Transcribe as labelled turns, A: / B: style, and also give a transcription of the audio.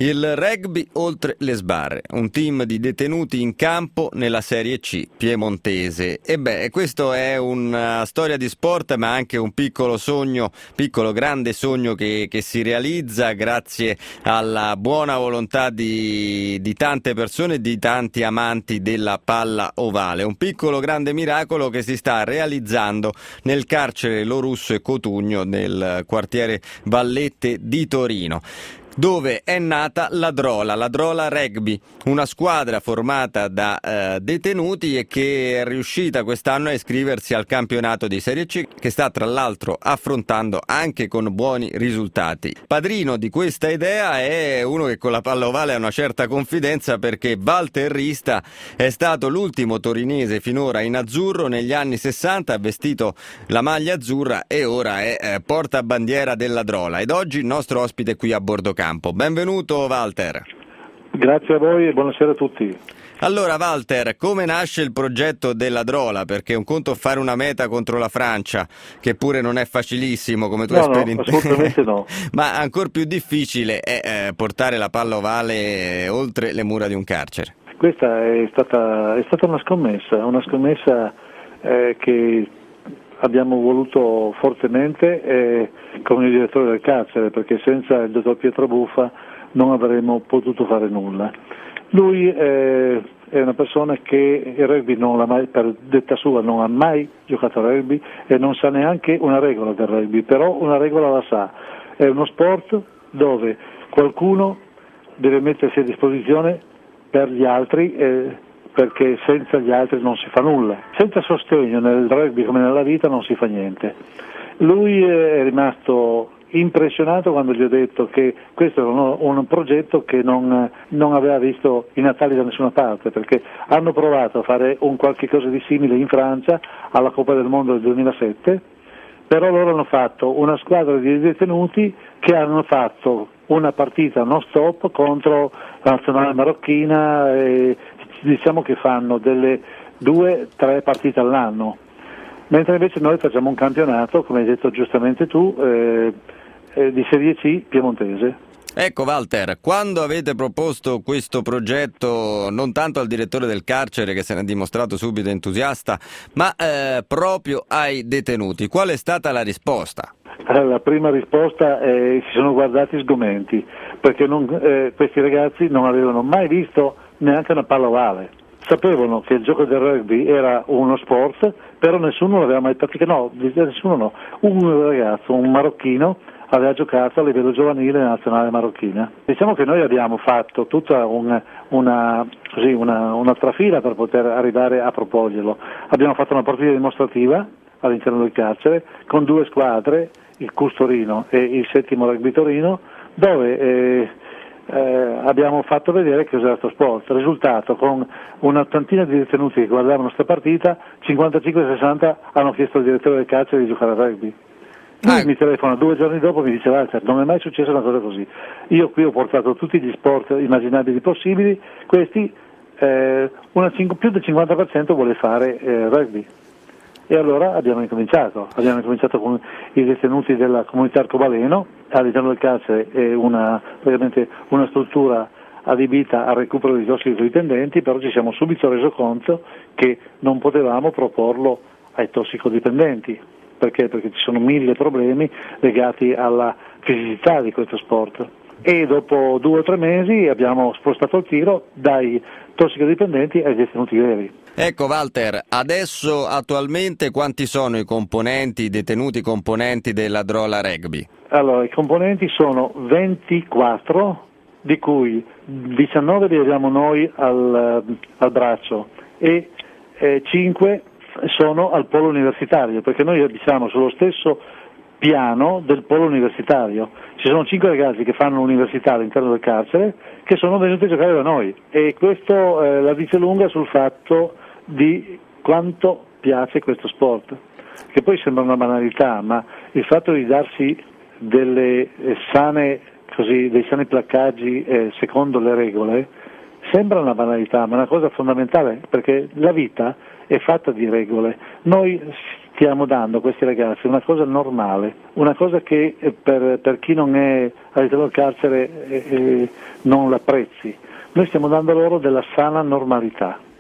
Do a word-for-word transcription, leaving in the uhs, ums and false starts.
A: Il rugby oltre le sbarre, un team di detenuti in campo nella Serie C piemontese. E beh, questo è una storia di sport, ma anche un piccolo sogno, piccolo grande sogno che, che si realizza grazie alla buona volontà di, di tante persone, di tanti amanti della palla ovale. Un piccolo grande miracolo che si sta realizzando nel carcere Lorusso e Cotugno nel quartiere Vallette di Torino, dove è nata la Drola, la Drola Rugby, una squadra formata da eh, detenuti e che è riuscita quest'anno a iscriversi al campionato di Serie C, che sta tra l'altro affrontando anche con buoni risultati. Padrino di questa idea è uno che con la palla ovale ha una certa confidenza, perché Walter Rista è stato l'ultimo torinese finora in azzurro negli anni sessanta, ha vestito la maglia azzurra e ora è eh, portabandiera della Drola, ed oggi il nostro ospite qui a bordo campo. Benvenuto Walter.
B: Grazie a voi e buonasera a tutti.
A: Allora Walter, come nasce il progetto della Drola? Perché un conto fare una meta contro la Francia, che pure non è facilissimo come tu
B: no,
A: esperi,
B: no, assolutamente no.
A: ma ancora più difficile è eh, portare la palla ovale oltre le mura di un carcere.
B: Questa è stata, è stata una scommessa, una scommessa eh, che abbiamo voluto fortemente eh, con il direttore del carcere, perché senza il dottor Pietro Buffa non avremmo potuto fare nulla. Lui eh, è una persona che il rugby non l'ha mai, per detta sua, non ha mai giocato a rugby e non sa neanche una regola del rugby, però una regola la sa. È uno sport dove qualcuno deve mettersi a disposizione per gli altri, eh, perché senza gli altri non si fa nulla. Senza sostegno nel rugby come nella vita non si fa niente. Lui è rimasto impressionato quando gli ho detto che questo era un, un progetto che non, non aveva visto i Natali da nessuna parte, perché hanno provato a fare un qualche cosa di simile in Francia alla Coppa del Mondo del duemilasette, però loro hanno fatto una squadra di detenuti che hanno fatto una partita non stop contro la nazionale marocchina, e diciamo che fanno delle due, tre partite all'anno, mentre invece noi facciamo un campionato, come hai detto giustamente tu, eh, eh, di Serie C piemontese.
A: Ecco Walter, quando avete proposto questo progetto non tanto al direttore del carcere, che se ne è dimostrato subito entusiasta, ma eh, proprio ai detenuti, qual è stata la risposta?
B: La prima risposta è si sono guardati sgomenti, perché non, eh, questi ragazzi non avevano mai visto neanche una palla ovale. Sapevano che il gioco del rugby era uno sport, però nessuno l'aveva mai praticato, no, nessuno no. Un ragazzo, un marocchino, aveva giocato a livello giovanile nella nazionale marocchina. Diciamo che noi abbiamo fatto tutta un, una, così, una, una trafila per poter arrivare a proporglielo. Abbiamo fatto una partita dimostrativa all'interno del carcere con due squadre, il C U S Torino e il settimo Rugby Torino, dove eh, eh, abbiamo fatto vedere che cos'era questo sport. Risultato, con un'ottantina di detenuti che guardavano questa partita, cinquantacinque sessanta hanno chiesto al direttore del carcere di giocare a rugby. Lui ah. mi telefona due giorni dopo e mi dice: Walter, non è mai successa una cosa così. Io qui ho portato tutti gli sport immaginabili possibili, questi eh, una, più del cinquanta per cento vuole fare eh, rugby. E allora abbiamo incominciato, abbiamo incominciato con i detenuti della comunità arcobaleno, all'interno del carcere è una, praticamente una struttura adibita al recupero di tossicodipendenti, però ci siamo subito reso conto che non potevamo proporlo ai tossicodipendenti. Perché? Perché ci sono mille problemi legati alla fisicità di questo sport. E dopo due o tre mesi abbiamo spostato il tiro dai tossicodipendenti ai detenuti veri.
A: Ecco Walter, adesso attualmente quanti sono i componenti, i detenuti componenti della Drola Rugby?
B: Allora, i componenti sono ventiquattro, di cui diciannove li abbiamo noi al, al braccio e eh, cinque sono al polo universitario, perché noi siamo sullo stesso piano del polo universitario. Ci sono cinque ragazzi che fanno l'università all'interno del carcere che sono venuti a giocare da noi, e questo eh, la dice lunga sul fatto di quanto piace questo sport, che poi sembra una banalità, ma il fatto di darsi delle eh, sane, così, dei sani placcaggi eh, secondo le regole sembra una banalità, ma è una cosa fondamentale, perché la vita è fatta di regole. Noi stiamo dando a questi ragazzi una cosa normale, una cosa che per, per chi non è all'interno del carcere eh, eh, non l'apprezzi. Noi stiamo dando loro della sana normalità.